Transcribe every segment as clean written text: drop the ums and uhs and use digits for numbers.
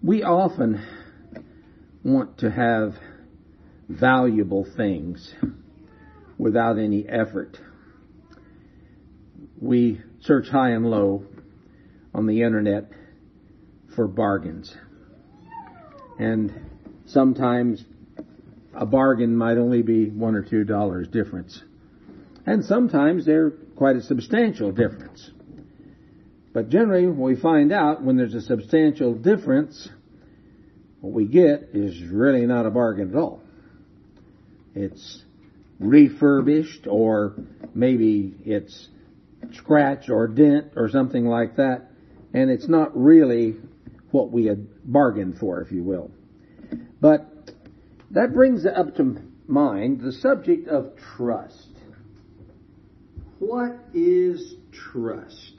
We often want to have valuable things without any effort. We search high and low on the internet for bargains. And sometimes a bargain might only be $1 or $2 difference. And sometimes they're quite a substantial difference. But generally, we find out when there's a substantial difference, what we get is really not a bargain at all. It's refurbished, or maybe it's scratch or dent or something like that, and it's not really what we had bargained for, if you will. But that brings up to mind the subject of trust. What is trust?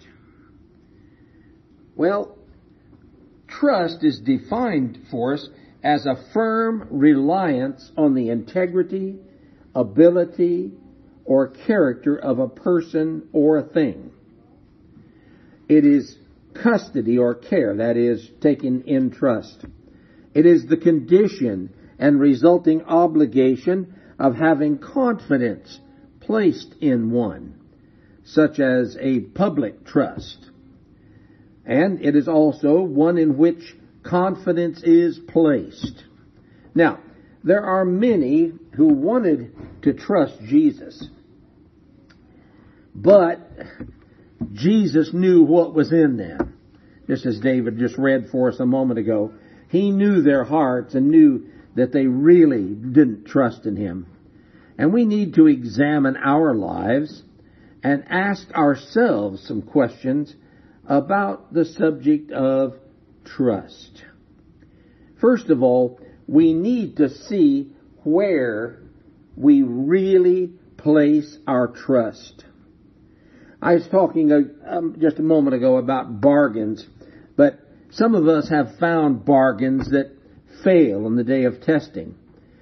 Well, trust is defined for us as a firm reliance on the integrity, ability, or character of a person or a thing. It is custody or care, that is, taken in trust. It is the condition and resulting obligation of having confidence placed in one, such as a public trust. And it is also one in which confidence is placed. Now, there are many who wanted to trust Jesus. But Jesus knew what was in them. Just as David just read for us a moment ago, he knew their hearts and knew that they really didn't trust in him. And we need to examine our lives and ask ourselves some questions about the subject of trust. First of all, we need to see where we really place our trust. I was talking just a moment ago about bargains, but some of us have found bargains that fail on the day of testing.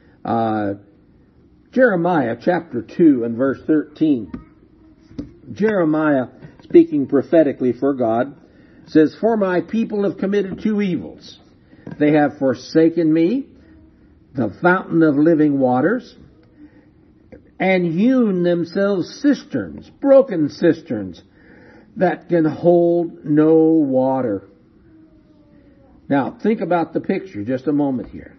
Jeremiah chapter 2 and verse 13. Jeremiah, speaking prophetically for God, says, "For my people have committed two evils. They have forsaken me, the fountain of living waters, and hewn themselves cisterns, broken cisterns, that can hold no water." Now, think about the picture just a moment here.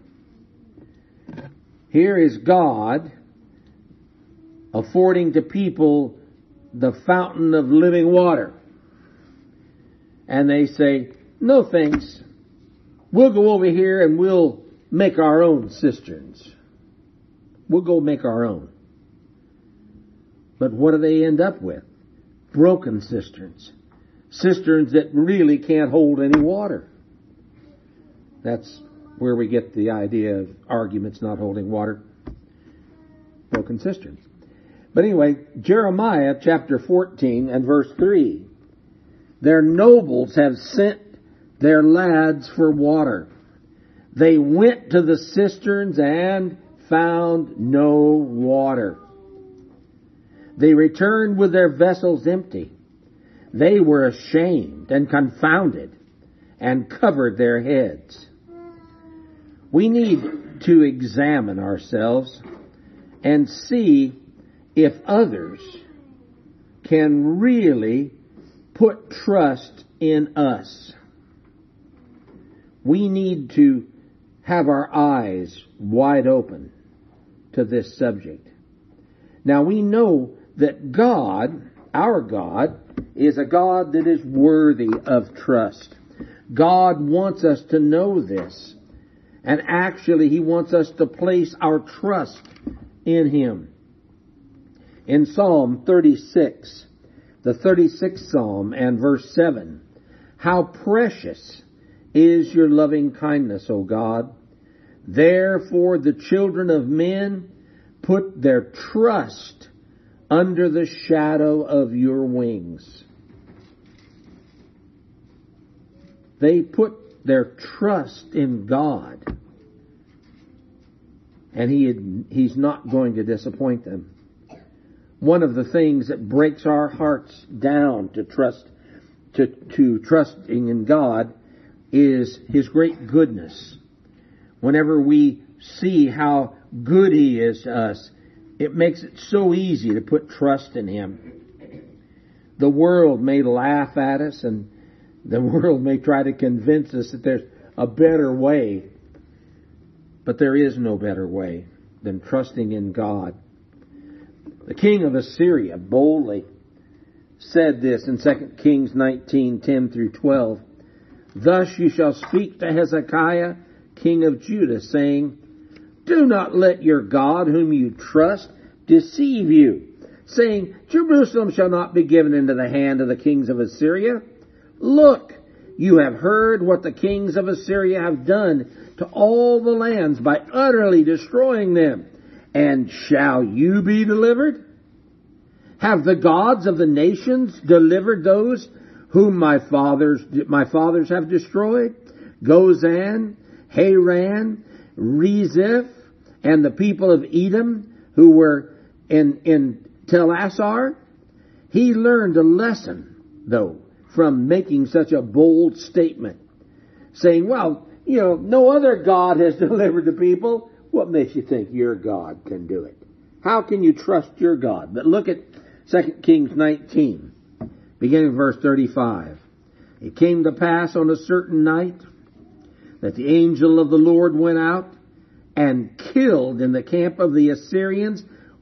Here is God affording to people the fountain of living water. And they say, "No thanks. We'll go over here and we'll make our own cisterns. We'll go make our own." But what do they end up with? Broken cisterns. Cisterns that really can't hold any water. That's where we get the idea of arguments not holding water. Broken cisterns. But anyway, Jeremiah chapter 14 and verse 3. "Their nobles have sent their lads for water. They went to the cisterns and found no water. They returned with their vessels empty. They were ashamed and confounded and covered their heads." We need to examine ourselves and see if others can really put trust in us. We need to have our eyes wide open to this subject. Now, we know that God, our God, is a God that is worthy of trust. God wants us to know this. And actually, He wants us to place our trust in Him. In Psalm 36, the 36th Psalm and verse 7, "How precious is your loving kindness, O God! Therefore the children of men put their trust under the shadow of your wings." They put their trust in God. And He's not going to disappoint them. One of the things that breaks our hearts down to trusting in God is His great goodness. Whenever we see how good He is to us, it makes it so easy to put trust in Him. The world may laugh at us, and the world may try to convince us that there's a better way. But there is no better way than trusting in God. The king of Assyria boldly said this in 2 Kings 19:10 through 12. Thus you shall speak to Hezekiah, king of Judah, saying, do not let your God, whom you trust, deceive you, saying, Jerusalem shall not be given into the hand of the kings of Assyria. Look, you have heard what the kings of Assyria have done to all the lands by utterly destroying them. And shall you be delivered? Have the gods of the nations delivered those whom my fathers have destroyed? Gozan, Haran, Rezeph, and the people of Edom who were in Tel-Assar? He learned a lesson, though, from making such a bold statement, saying, well, no other God has delivered the people. What makes you think your God can do it? How can you trust your God? But look at 2 Kings 19, beginning verse 35. It came to pass on a certain night that the angel of the Lord went out and killed in the camp of the Assyrians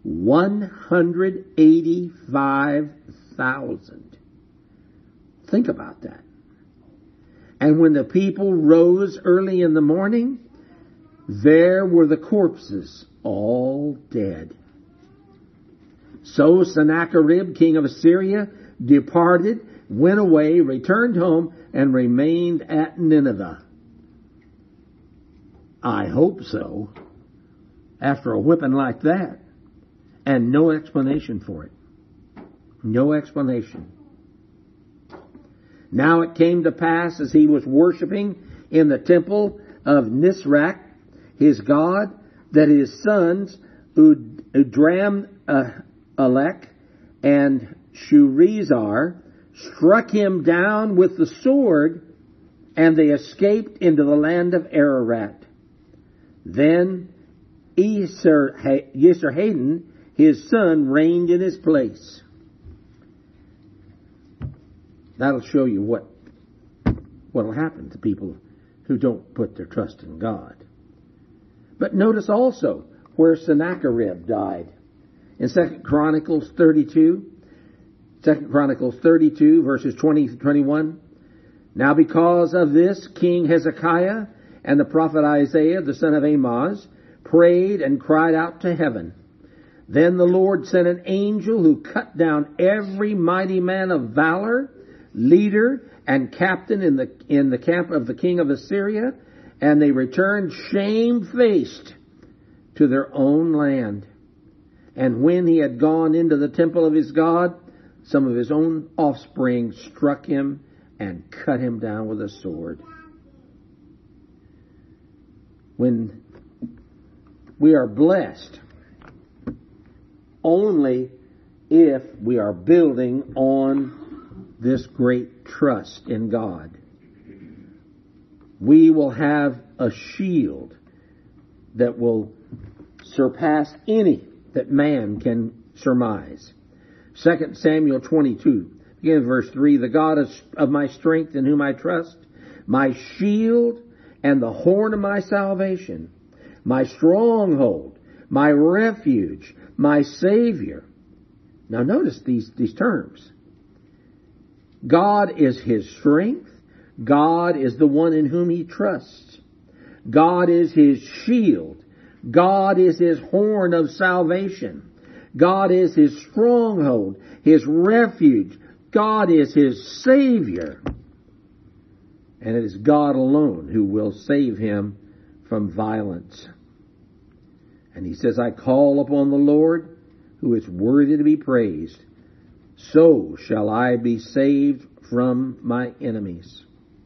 185,000. Think about that. And when the people rose early in the morning, there were the corpses all dead. So Sennacherib, king of Assyria, departed, went away, returned home, and remained at Nineveh. I hope so. After a whipping like that. And no explanation for it. No explanation. Now it came to pass as he was worshiping in the temple of Nisrak, his god, that his sons Udram Alek and Shurizar struck him down with the sword, and they escaped into the land of Ararat. Then Esarhaddon, his son, reigned in his place. That'll show you what will happen to people who don't put their trust in God. But notice also where Sennacherib died. In 2 Chronicles 32, verses 20 to 21. Now because of this, King Hezekiah and the prophet Isaiah, the son of Amoz, prayed and cried out to heaven. Then the Lord sent an angel who cut down every mighty man of valor, leader, and captain in the camp of the king of Assyria, and they returned shamefaced to their own land. And when he had gone into the temple of his God, some of his own offspring struck him and cut him down with a sword. When we are blessed, only if we are building on this great trust in God. We will have a shield that will surpass any that man can surmise. 2 Samuel 22, beginning verse 3, the God of my strength in whom I trust, my shield and the horn of my salvation, my stronghold, my refuge, my Savior. Now notice these terms. God is his strength. God is the one in whom he trusts. God is his shield. God is his horn of salvation. God is his stronghold, his refuge. God is his Savior. And it is God alone who will save him from violence. And he says, I call upon the Lord, who is worthy to be praised. So shall I be saved from my enemies.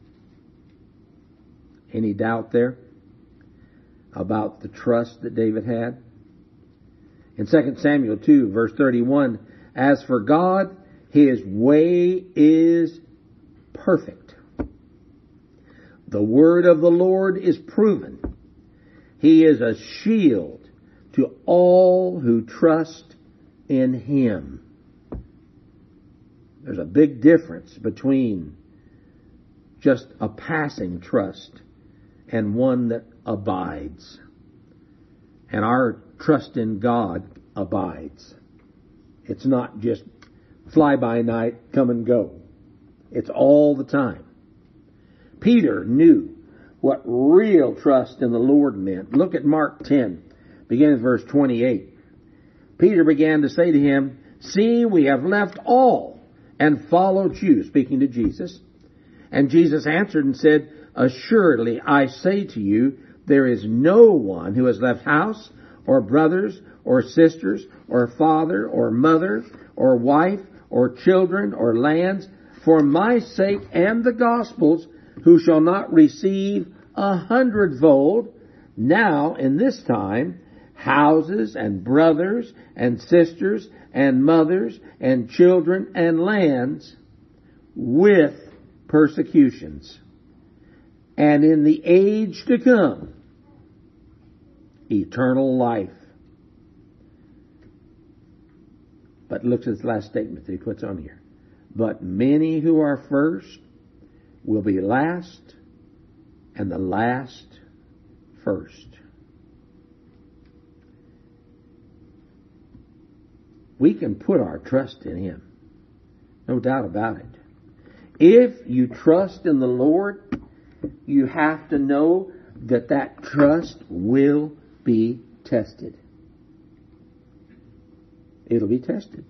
Any doubt there about the trust that David had? In 2 Samuel 2, verse 31, as for God, his way is perfect. The word of the Lord is proven. He is a shield to all who trust in Him. There's a big difference between just a passing trust and one that abides. And our trust in God abides. It's not just fly by night, come and go. It's all the time. Peter knew what real trust in the Lord meant. Look at Mark 10, beginning at verse 28. Peter began to say to him, "See, we have left all and followed you," speaking to Jesus. And Jesus answered and said, "Assuredly, I say to you, there is no one who has left house or brothers or sisters or father or mother or wife or children or lands for my sake and the gospel's, who shall not receive 100-fold now in this time houses and brothers and sisters and mothers and children and lands with persecutions, and in the age to come eternal life." But look at this last statement that he puts on here. "But many who are first will be last, and the last first." We can put our trust in Him. No doubt about it. If you trust in the Lord, you have to know that that trust will be tested. It'll be tested.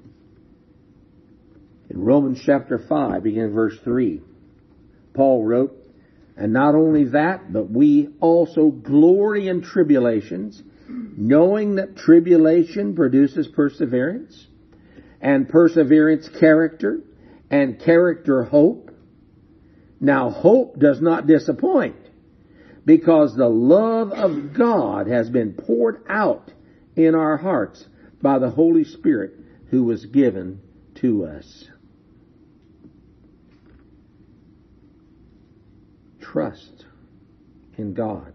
In Romans chapter 5, beginning verse 3, Paul wrote, "And not only that, but we also glory in tribulations, knowing that tribulation produces perseverance, and perseverance character, and character hope. Now hope does not disappoint, because the love of God has been poured out in our hearts by the Holy Spirit who was given to us." Trust in God.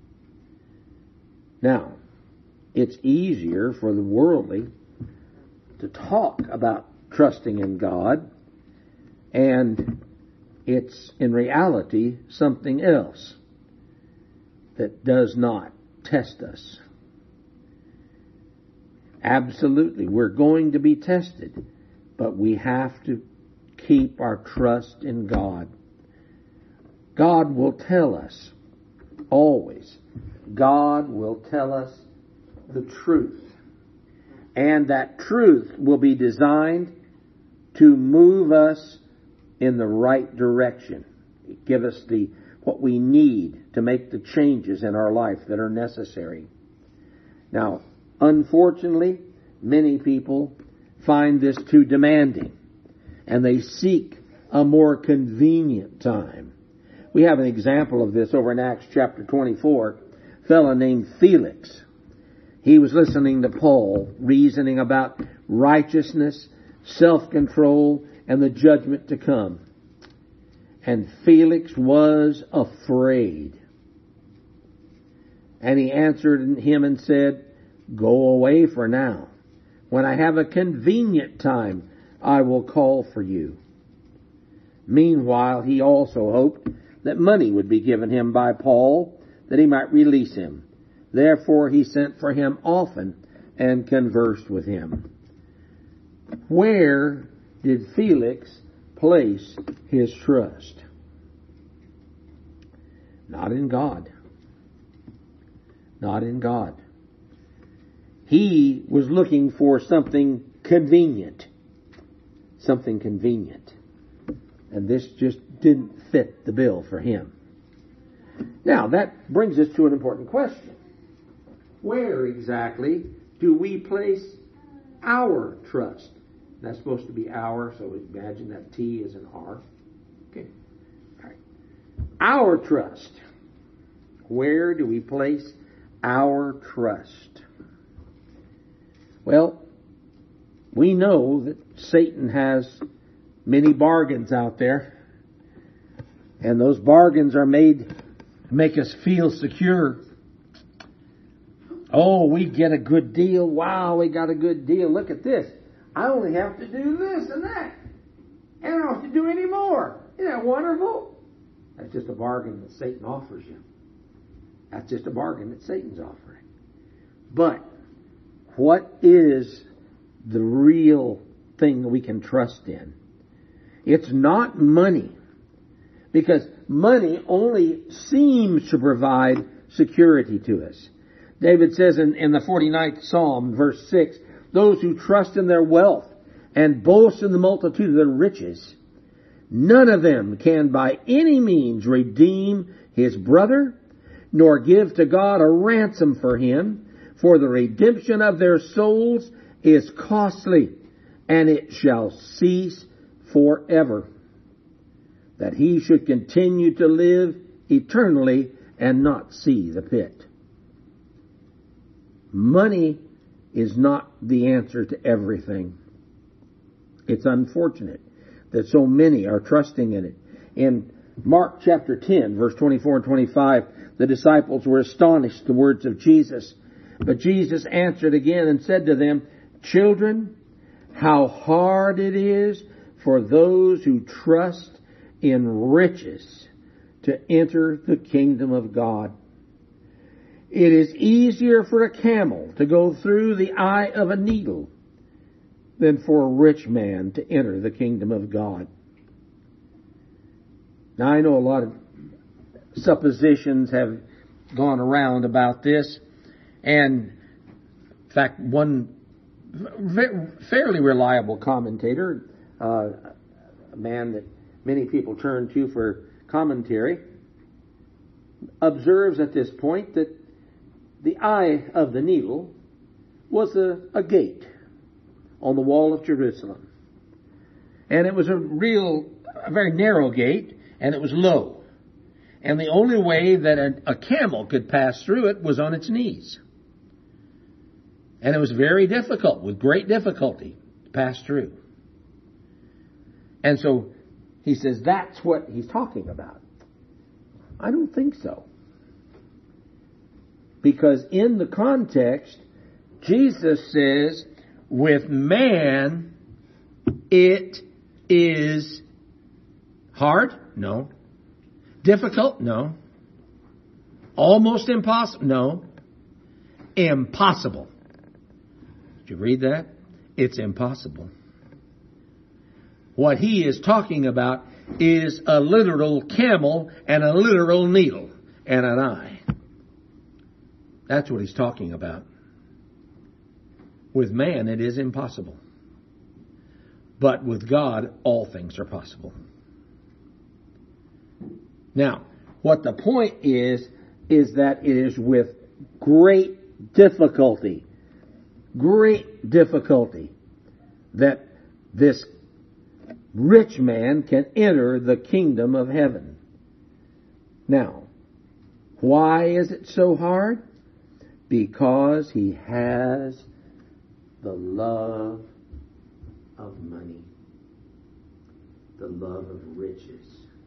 Now, it's easier for the worldly to talk about trusting in God, and it's in reality something else that does not test us. Absolutely, we're going to be tested, but we have to keep our trust in God. God will tell us, always, God will tell us the truth. And that truth will be designed to move us in the right direction. Give us what we need to make the changes in our life that are necessary. Now, unfortunately, many people find this too demanding, and they seek a more convenient time. We have an example of this over in Acts chapter 24. A fellow named Felix. He was listening to Paul reasoning about righteousness, self-control, and the judgment to come. And Felix was afraid. And he answered him and said, "Go away for now. When I have a convenient time, I will call for you." Meanwhile, he also hoped that money would be given him by Paul, that he might release him. Therefore he sent for him often and conversed with him. Where did Felix place his trust? Not in God. Not in God. He was looking for something convenient. Something convenient. And this just didn't fit the bill for him. Now, that brings us to an important question. Where exactly do we place our trust? That's supposed to be our, so imagine that T is an R. Okay. All right. Our trust. Where do we place our trust? Well, we know that Satan has many bargains out there. And those bargains are made to make us feel secure. Oh, we get a good deal. Wow, we got a good deal. Look at this. I only have to do this and that. And I don't have to do any more. Isn't that wonderful? That's just a bargain that Satan offers you. That's just a bargain that Satan's offering. But what is the real thing that we can trust in? It's not money. Because money only seems to provide security to us. David says in the 49th Psalm, verse 6, those who trust in their wealth and boast in the multitude of their riches, none of them can by any means redeem his brother, nor give to God a ransom for him, for the redemption of their souls is costly, and it shall cease forever, that he should continue to live eternally and not see the pit. Money is not the answer to everything. It's unfortunate that so many are trusting in it. In Mark chapter 10, verse 24 and 25, the disciples were astonished at the words of Jesus. But Jesus answered again and said to them, children, how hard it is for those who trust in riches to enter the kingdom of God. It is easier for a camel to go through the eye of a needle than for a rich man to enter the kingdom of God. Now, I know a lot of suppositions have gone around about this, and in fact, one fairly reliable commentator, a man that many people turn to for commentary, observes at this point that the eye of the needle was a gate on the wall of Jerusalem. And it was a very narrow gate, and it was low. And the only way that a camel could pass through it was on its knees. And it was very difficult, with great difficulty, to pass through. And so he says that's what he's talking about. I don't think so. Because in the context, Jesus says, with man, it is hard? No. Difficult? No. Almost impossible? No. Impossible. Did you read that? It's impossible. What he is talking about is a literal camel and a literal needle and an eye. That's what he's talking about. With man, it is impossible. But with God, all things are possible. Now, what the point is that it is with great difficulty that this rich man can enter the kingdom of heaven. Now, why is it so hard? Because he has the love of money, the love of riches.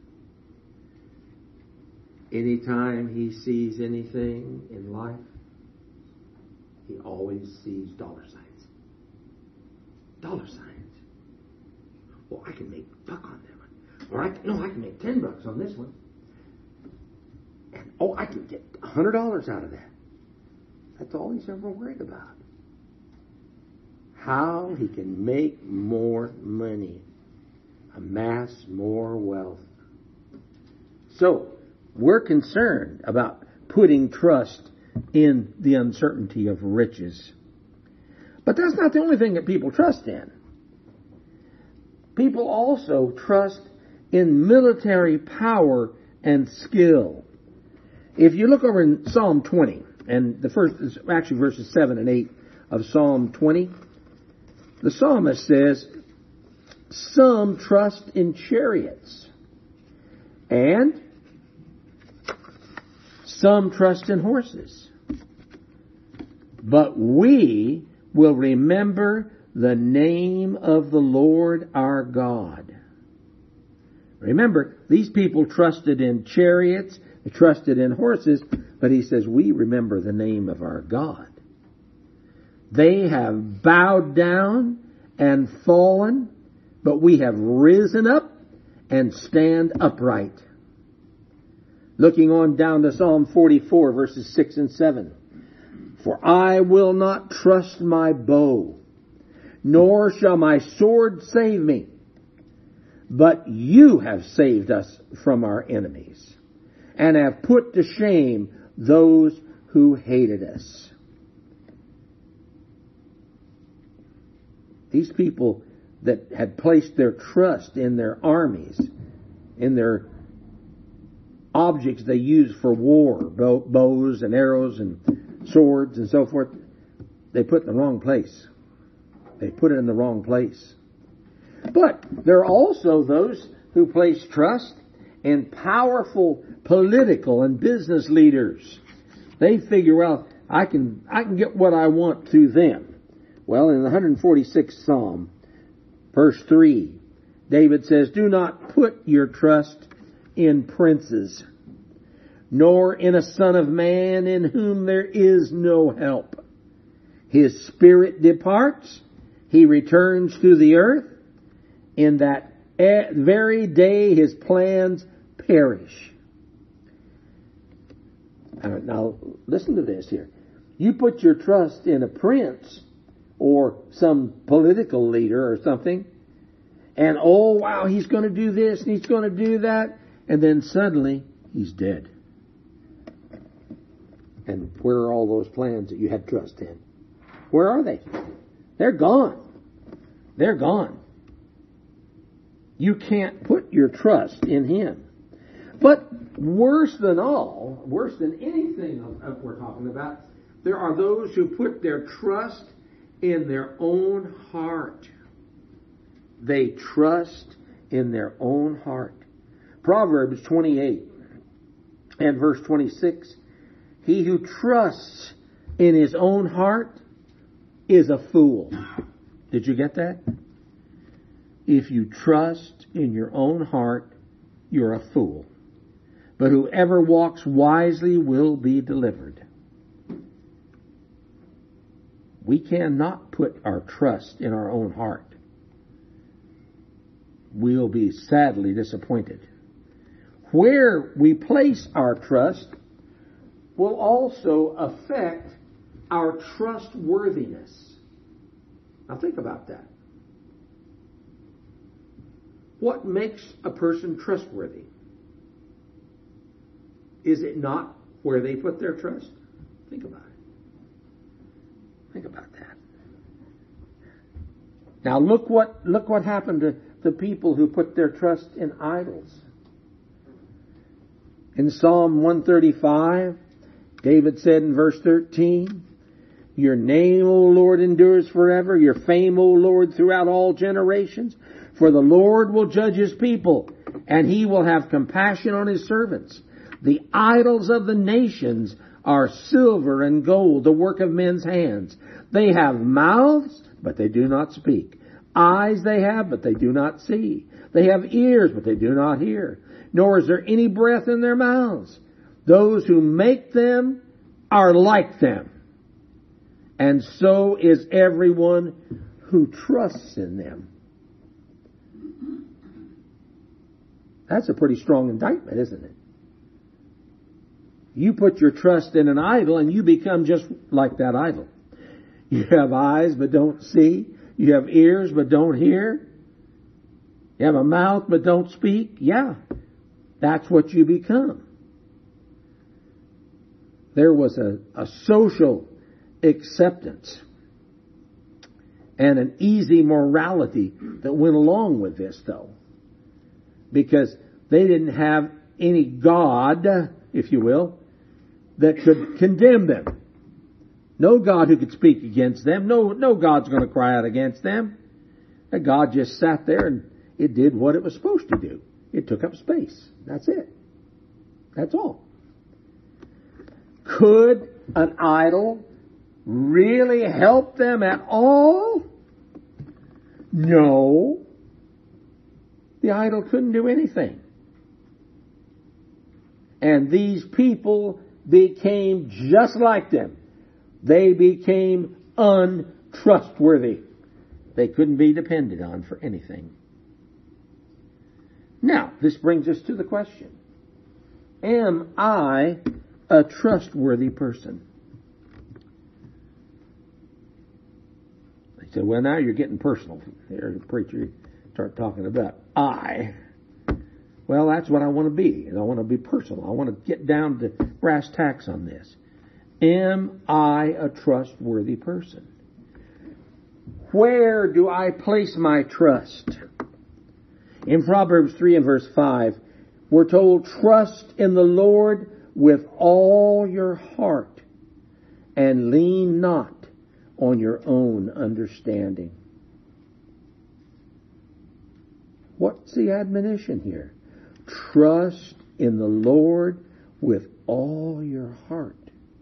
Anytime he sees anything in life, he always sees dollar signs. Dollar signs. Well, I can make $1 on that one. Or I can make $10 on this one. And I can get $100 out of that. That's all he's ever worried about. How he can make more money, amass more wealth. So, we're concerned about putting trust in the uncertainty of riches. But that's not the only thing that people trust in. People also trust in military power and skill. If you look over in Psalm 20, and the first is actually verses 7 and 8 of Psalm 20, the psalmist says, some trust in chariots, and some trust in horses. But we will remember the name of the Lord our God. Remember, these people trusted in chariots, they trusted in horses, but he says, we remember the name of our God. They have bowed down and fallen, but we have risen up and stand upright. Looking on down to Psalm 44, verses 6 and 7. For I will not trust my bow, nor shall my sword save me. But you have saved us from our enemies, and have put to shame those who hated us. These people that had placed their trust in their armies, in their objects they used for war, bows and arrows and swords and so forth, they put it in the wrong place. They put it in the wrong place. But there are also those who place trust in powerful political and business leaders. They figure, well, I can get what I want through them. Well, in the 146th Psalm, verse 3, David says, do not put your trust in princes, nor in a son of man in whom there is no help. His spirit departs, he returns to the earth. In that very day his plans perish. Now listen to this here. You put your trust in a prince or some political leader or something, and oh wow, he's going to do this and he's going to do that, and then suddenly he's dead. And where are all those plans that you had trust in? Where are they? They're gone. They're gone. You can't put your trust in him. But worse than all, worse than anything we're talking about, there are those who put their trust in their own heart. They trust in their own heart. Proverbs 28 and verse 26. He who trusts in his own heart is a fool. Did you get that? If you trust in your own heart, you're a fool. But whoever walks wisely will be delivered. We cannot put our trust in our own heart. We'll be sadly disappointed. Where we place our trust will also affect our trustworthiness. Now think about that. What makes a person trustworthy? Is it not where they put their trust? Think about it. Think about that. Now look what happened to the people who put their trust in idols. In Psalm 135, David said in verse 13, your name, O Lord, endures forever. Your fame, O Lord, throughout all generations. For the Lord will judge his people, and he will have compassion on his servants. The idols of the nations are silver and gold, the work of men's hands. They have mouths, but they do not speak. Eyes they have, but they do not see. They have ears, but they do not hear. Nor is there any breath in their mouths. Those who make them are like them. And so is everyone who trusts in them. That's a pretty strong indictment, isn't it? You put your trust in an idol and you become just like that idol. You have eyes but don't see. You have ears but don't hear. You have a mouth but don't speak. Yeah, that's what you become. There was a social acceptance and an easy morality that went along with this, though. Because they didn't have any God, if you will, that could condemn them. No God who could speak against them. No God's going to cry out against them. That God just sat there and it did what it was supposed to do. It took up space. That's it. That's all. Could an idol really help them at all? No. The The idol couldn't do anything. And these people became just like them. They became untrustworthy. They couldn't be depended on for anything. Now, this brings us to the question. Am I a trustworthy person? They said, well, now you're getting personal. There, the preacher start talking about I. Well, that's what I want to be. And I want to be personal. I want to get down to brass tacks on this. Am I a trustworthy person? Where do I place my trust? In Proverbs 3 and verse 5, we're told, trust in the Lord with all your heart and lean not on your own understanding. What's the admonition here? Trust in the Lord with all your heart.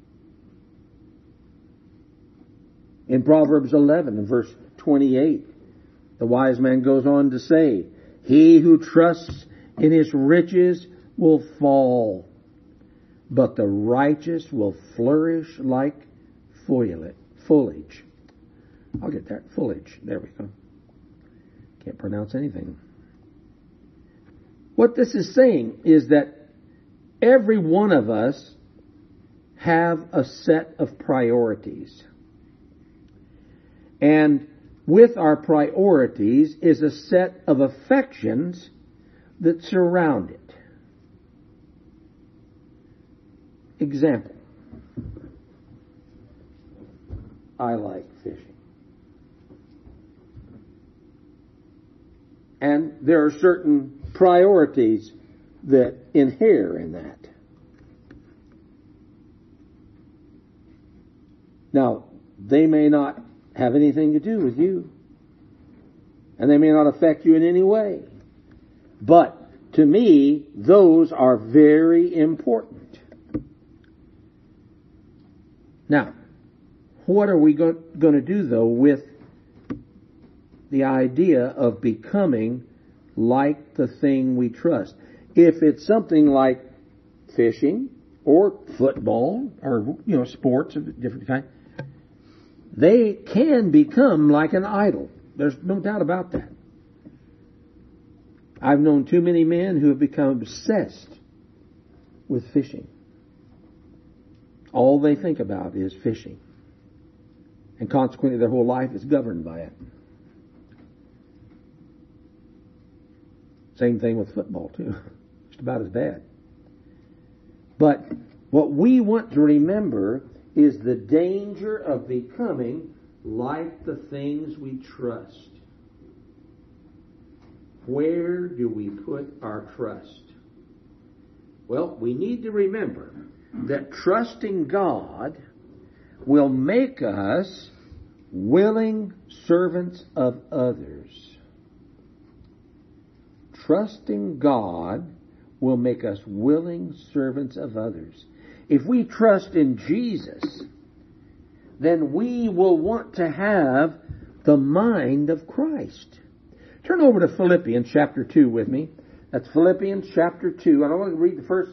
In Proverbs 11 and verse 28, the wise man goes on to say, he who trusts in his riches will fall, but the righteous will flourish like foliage. I'll get that. Foliage. There we go. Can't pronounce anything. What this is saying is that every one of us have a set of priorities. And with our priorities is a set of affections that surround it. Example. I like fishing. And there are certain priorities that inhere in that. Now, they may not have anything to do with you. And they may not affect you in any way. But to me, those are very important. Now, what are we going to do, though, with the idea of becoming like the thing we trust? If it's something like fishing or football or, sports of different kind, they can become like an idol. There's no doubt about that. I've known too many men who have become obsessed with fishing. All they think about is fishing. And consequently, their whole life is governed by it. Same thing with football, too. Just about as bad. But what we want to remember is the danger of becoming like the things we trust. Where do we put our trust? Well, we need to remember that trusting God will make us willing servants of others. Trusting God will make us willing servants of others. If we trust in Jesus, then we will want to have the mind of Christ. Turn over to Philippians chapter 2 with me. That's Philippians chapter 2. And I want to read the first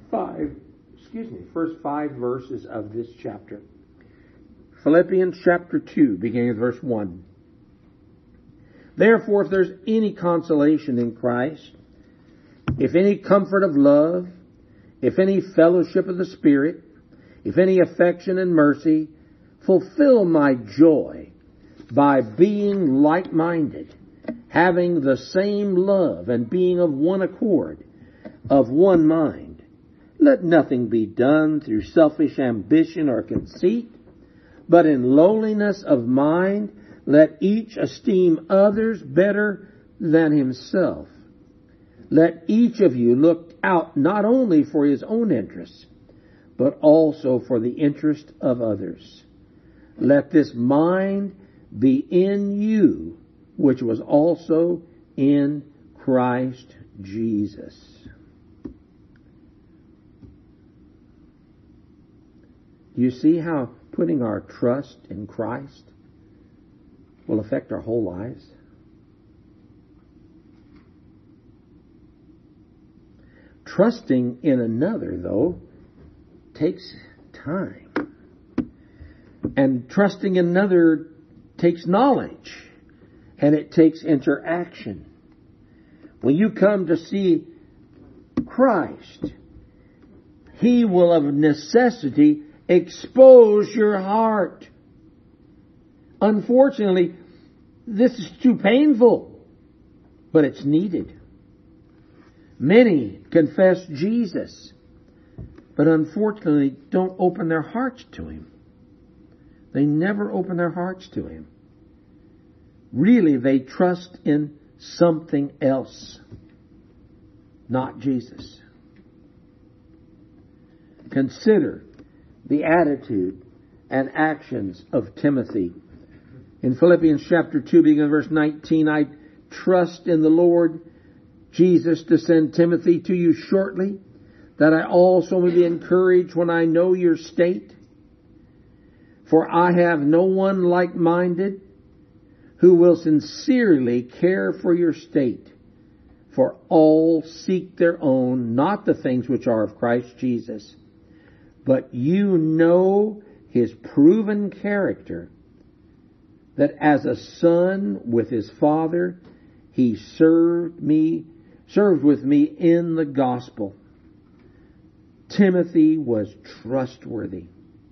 five verses of this chapter. Philippians chapter 2, beginning with verse 1. Therefore, if there's any consolation in Christ, if any comfort of love, if any fellowship of the Spirit, if any affection and mercy, fulfill my joy by being like-minded, having the same love and being of one accord, of one mind. Let nothing be done through selfish ambition or conceit, but in lowliness of mind, let each esteem others better than himself. Let each of you look out not only for his own interests, but also for the interest of others. Let this mind be in you, which was also in Christ Jesus. Do you see how putting our trust in Christ will affect our whole lives? Trusting in another, though, takes time. And trusting in another takes knowledge. And it takes interaction. When you come to see Christ, He will of necessity expose your heart. Unfortunately, this is too painful, but it's needed. Many confess Jesus, but unfortunately don't open their hearts to Him. They never open their hearts to Him. Really, they trust in something else, not Jesus. Consider the attitude and actions of Timothy. In Philippians chapter 2, beginning verse 19, I trust in the Lord Jesus to send Timothy to you shortly, that I also may be encouraged when I know your state. For I have no one like-minded who will sincerely care for your state. For all seek their own, not the things which are of Christ Jesus. But you know His proven character, that as a son with his father, He served with me in the gospel. Timothy was trustworthy.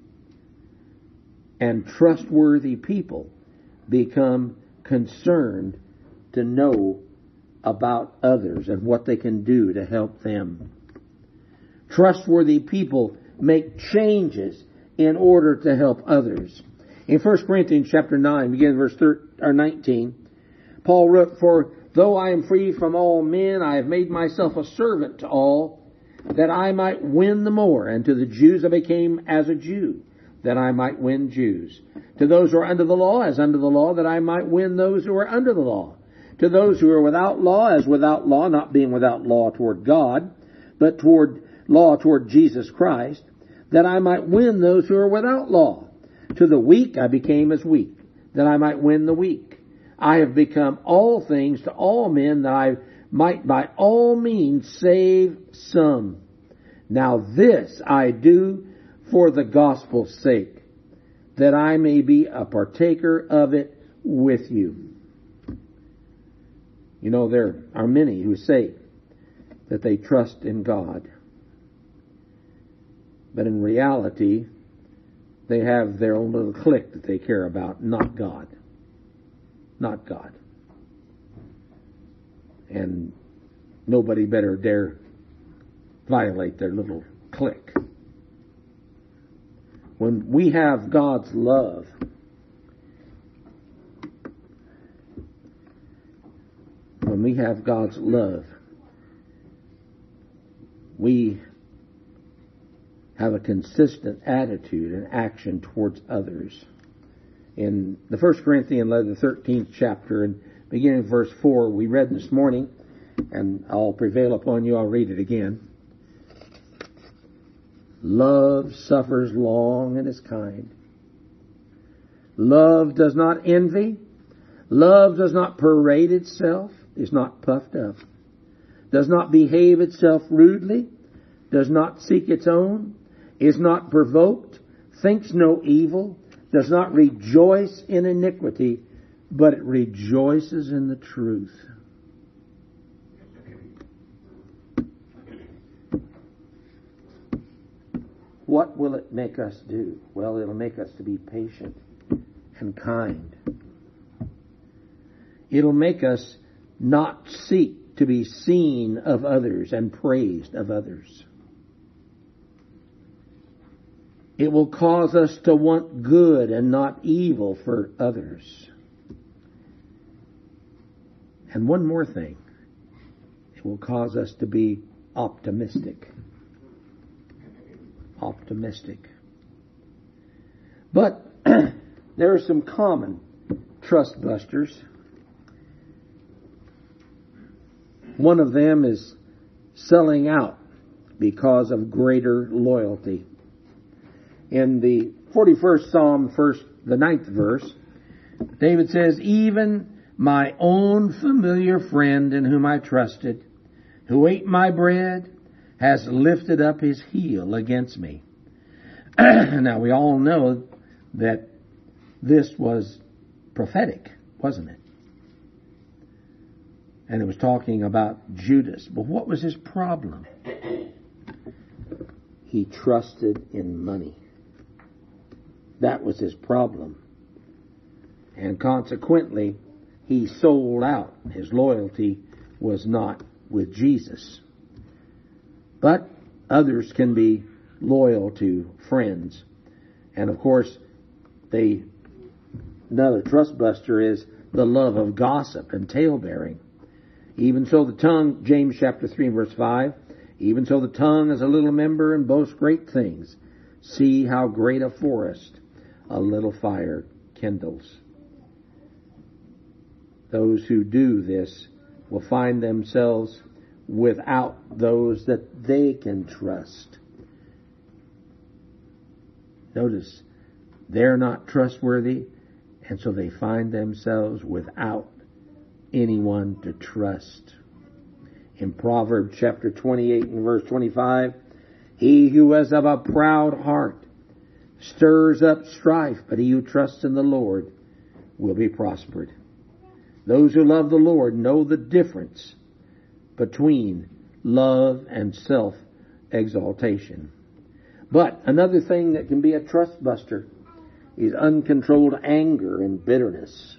And trustworthy people become concerned to know about others and what they can do to help them. Trustworthy people make changes in order to help others. In 1 Corinthians chapter 9, beginning verse 19, Paul wrote, For though I am free from all men, I have made myself a servant to all, that I might win the more. And to the Jews I became as a Jew, that I might win Jews. To those who are under the law, as under the law, that I might win those who are under the law. To those who are without law, as without law, not being without law toward God, but toward Jesus Christ, that I might win those who are without law. To the weak I became as weak, that I might win the weak. I have become all things to all men, that I might by all means save some. Now this I do for the gospel's sake, that I may be a partaker of it with you. You know, there are many who say that they trust in God. But in reality, they have their own little clique that they care about, not God. Not God. And nobody better dare violate their little clique. When we have God's love, we have a consistent attitude and action towards others. In the 1 Corinthians letter, the 13th chapter, and beginning verse 4, we read this morning, and I'll prevail upon you, I'll read it again. Love suffers long and is kind. Love does not envy. Love does not parade itself, is not puffed up, does not behave itself rudely, does not seek its own, is not provoked, thinks no evil, does not rejoice in iniquity, but it rejoices in the truth. What will it make us do? Well, it'll make us to be patient and kind. It'll make us not seek to be seen of others and praised of others. It will cause us to want good and not evil for others. And one more thing. It will cause us to be optimistic. Optimistic. But there are some common trust busters. One of them is selling out because of greater loyalty. In the 41st Psalm, the 9th verse, David says, Even my own familiar friend in whom I trusted, who ate my bread, has lifted up his heel against me. Now we all know that this was prophetic, wasn't it? And it was talking about Judas. But what was his problem? He trusted in money. That was his problem. And consequently, he sold out. His loyalty was not with Jesus. But others can be loyal to friends. And of course, another trust buster is the love of gossip and talebearing. Even so the tongue, James chapter 3 verse 5, even so the tongue is a little member and boasts great things. See how great a forest a little fire kindles. Those who do this will find themselves without those that they can trust. Notice, they're not trustworthy, and so they find themselves without anyone to trust. In Proverbs chapter 28 and verse 25, he who is of a proud heart stirs up strife, but he who trusts in the Lord will be prospered. Those who love the Lord know the difference between love and self-exaltation. But another thing that can be a trust buster is uncontrolled anger and bitterness.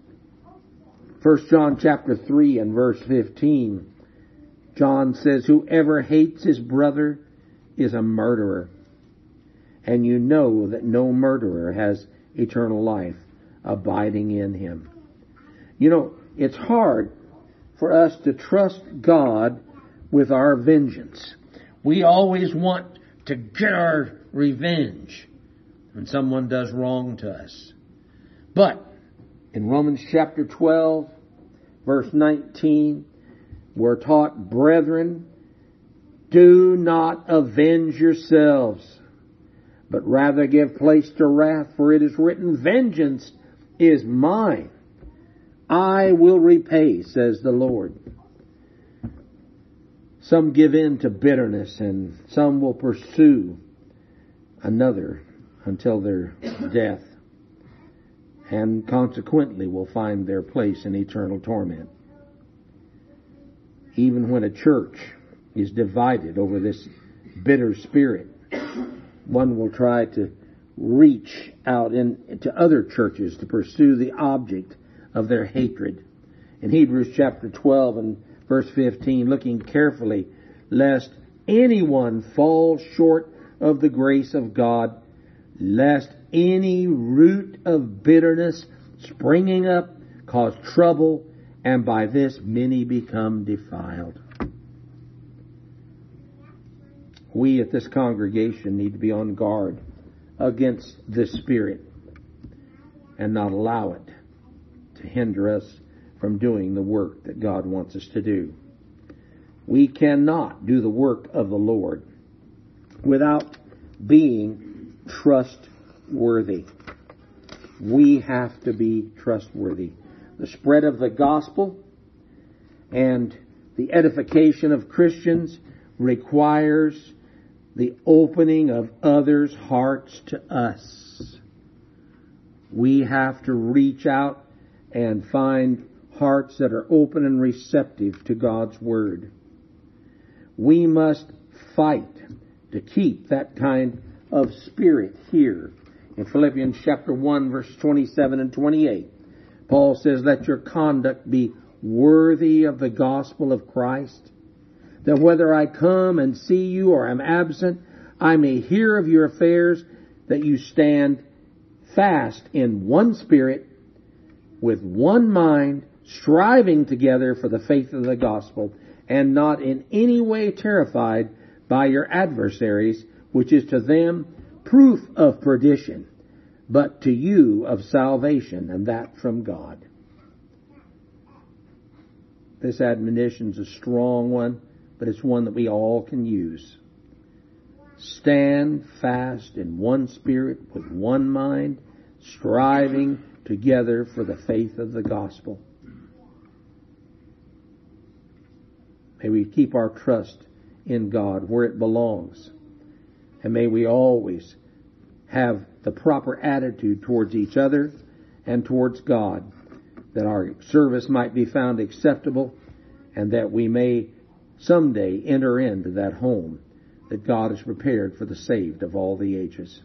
1 John chapter 3 and verse 15, John says, whoever hates his brother is a murderer. And you know that no murderer has eternal life abiding in him. You know, it's hard for us to trust God with our vengeance. We always want to get our revenge when someone does wrong to us. But in Romans chapter 12, verse 19, we're taught, brethren, do not avenge yourselves, but rather give place to wrath, for it is written, vengeance is mine. I will repay, says the Lord. Some give in to bitterness, and some will pursue another until their death, and consequently will find their place in eternal torment. Even when a church is divided over this bitter spirit, one will try to reach out into other churches to pursue the object of their hatred. In Hebrews chapter 12 and verse 15, looking carefully, lest anyone fall short of the grace of God, lest any root of bitterness springing up cause trouble, and by this many become defiled. We at this congregation need to be on guard against this spirit and not allow it to hinder us from doing the work that God wants us to do. We cannot do the work of the Lord without being trustworthy. We have to be trustworthy. The spread of the gospel and the edification of Christians requires the opening of others' hearts to us. We have to reach out and find hearts that are open and receptive to God's Word. We must fight to keep that kind of spirit here. In Philippians chapter 1, verse 27 and 28, Paul says, let your conduct be worthy of the gospel of Christ, that whether I come and see you or am absent, I may hear of your affairs, that you stand fast in one spirit, with one mind, striving together for the faith of the gospel, and not in any way terrified by your adversaries, which is to them proof of perdition, but to you of salvation, and that from God. This admonition is a strong one, but it's one that we all can use. Stand fast in one spirit, with one mind, striving together for the faith of the gospel. May we keep our trust in God where it belongs. And may we always have the proper attitude towards each other and towards God, that our service might be found acceptable, and that we may someday enter into that home that God has prepared for the saved of all the ages.